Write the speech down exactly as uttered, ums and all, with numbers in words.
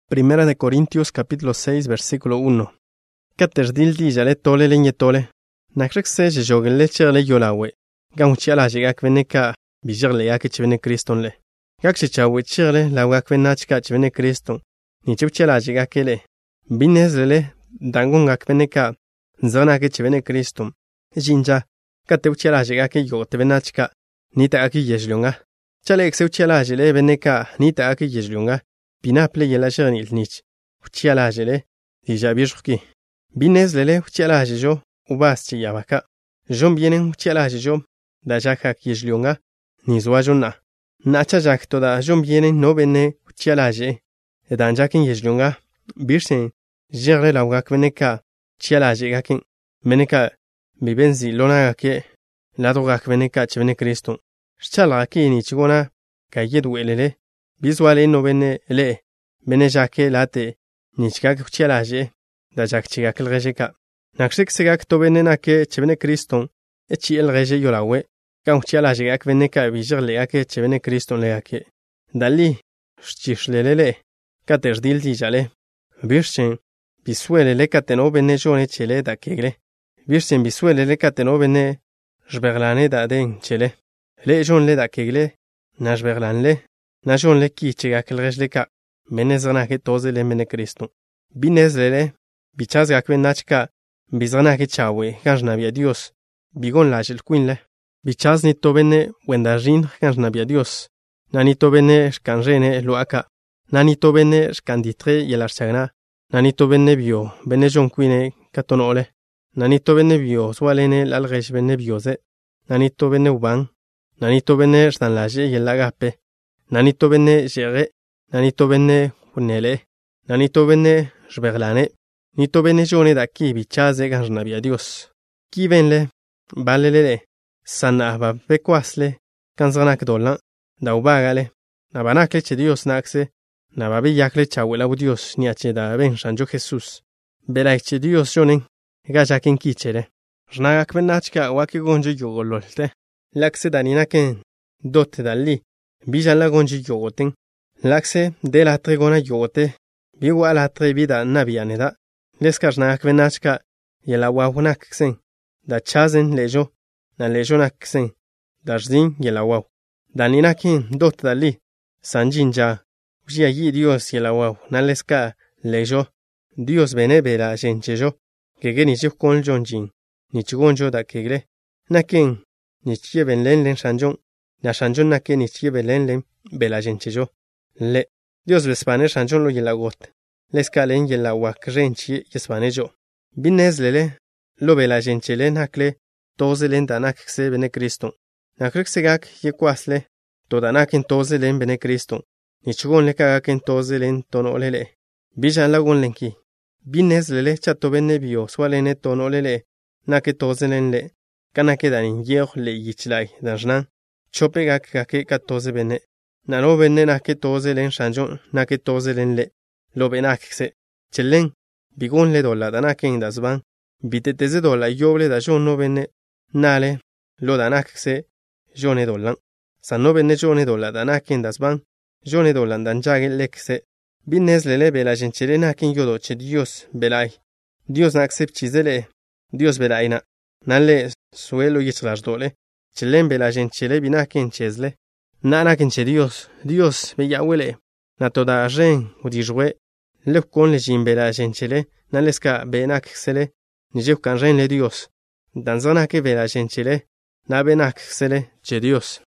Primera de Corintios capítulo seis versículo uno. Caterdil di jale tole le nyetole. Nakrek se jogele chele yolawe. Gamuchiala jigak veneka bijirle yak chvene Kriston le. Gak chichawe chile la wak venachka chvene Kriston. Ni chupchela jigakele. Binezle dangungak veneka zona ke chvene Kriston. Jinja kateuchela jigake yote venachka. Nita aki yejlunga. Chale exeuchela jile veneka nita aki yejlunga. Binaple yela jernil nich. Uchiala jile dijabishki. Binezle uchiala jijo ubaschi yabaka. Jom bienen uchiala jijo da jakak yejlunga ni zwajuna. Nacha jak toda jom bienen no bene uchiala je. Edan jakin yejlunga birsen jerle lawak veneka chiala jigakin meneka bibenzi lona ke ladogak veneka chvene Kriston. Chala ki ni chigona kayed welele bizwale no bene le bene jake late ni chigak uchiala je da jak chigak lgejeka. Nakshik sigak to bene na ke chvene Kriston echi elgeje yolawe kan uchiala jigak veneka bijirle ake chvene Kriston le ake. Dali shchishlelele katerdil di jale birchen bisuelele kateno bene jone chele da kegle. Birchen bisuelele kateno bene jberlane da den chele. Le jon le da kegle na jberlan le na jon le ki chigak lgejle ka menezana ke toze le mene Kriston. Binezlele bichaz gak venachka bizana ke chawe kanjna bia Dios bigon la jel quinle. Bichaz ni to bene wendajin kanjna bia Dios. Nani to bene skanjene loaka. Nani to bene skanditre yelarchagna. Nani to bene bio bene jon quine katonole. Nani to bene bio swalene lalgesh bene bioze. Nani to bene uban. Nani to bene stanlaje yelagape. Nani to bene jere. Nani to bene unele. Nani to bene jberlane. Ni to bene jone da ki bichaze kanjna bia Dios. Ki venle balelele sana ba bekwasle kanzanak dolan da ubagale na banakle che Dios nakse na babi yakle chawela bu Dios ni ache da ben shanjo Jesus bela che Dios jonen ga jakin kichere jnaga kvenachka waki gonje yogololte lakse danina ken dot dalli bijala gonje yogoten lakse de la tregona yogote biwa la trebida nabianeda leskarna kvenachka yela wahunak sen da chazen lejo na lejonak sen darzin yela waw danina ken dot dalli sanjinja Usia yi Dios yela waw na leska lejo Dios bene bela jenchejo kege ni chukon jonjin ni chugonjo da kegle na ken ni chieben len len shanjon na shanjon na ken ni chieben len len bela jenchejo le Dios bespane shanjon lo yela got leska len yela wak renchi yespanejo binez lele lo bela jenchele nakle toze len danak se bene Kriston na kriksegak yekwasle to danakin toze len bene Kriston ni chugon le kagaken toze len tonolele bijan lagon lenki binez lele chato bene bio swalene tonolele nake toze len le kanake danin yeoh le yichlai danjnan chopegak kake ka toze bene nano bene nake toze len shanjon nake toze len le lo benakse chelen bigon le dola danaken dasban biteteze dola yoble da jon no bene nale lo danakse jone dolan sanno bene jone dola danaken dasban jone dolan danjage lekse binez lele bela jenchele nakin yodo che Dios belai Dios na accept chizele Dios belaina nalle suelo yichlas dole chelen bela jenchele binakin chezle nanakin che Dios Dios be yawele na toda ren udijwe le kon le jin bela jenchele naleska benak sele nije kan ren le Dios danzona ke bela jenchele na benak sele che Dios